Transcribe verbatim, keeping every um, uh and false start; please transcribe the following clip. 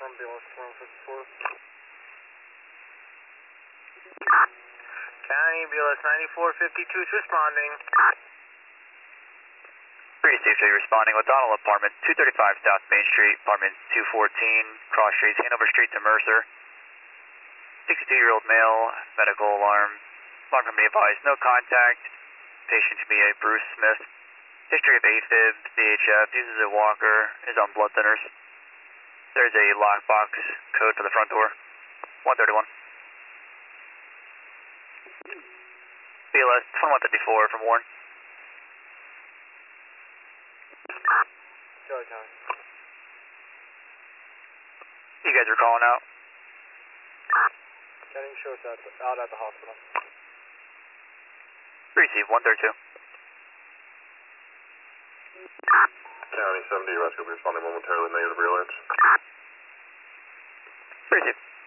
Ambulance one fifty-four. County B L S ninety-four fifty-two is responding. Pretty safely responding. O'Donnell Apartment, two thirty-five South Main Street, Apartment two fourteen, Cross Streets, Hanover Street to Mercer. sixty-two-year-old male, medical alarm. Alarm from me advised, no contact. Patient to be a Bruce Smith. History of AFib, C H F, uses a walker, is on blood thinners. There's a lockbox code for the front door. one thirty-one. B L S twenty-one fifty-four from Warren. Charlie County. You guys are calling out? Getting shows at the, out at the hospital. Receive, one thirty-two. County seventy, rescue will be responding momentarily, negative real edge. Receive.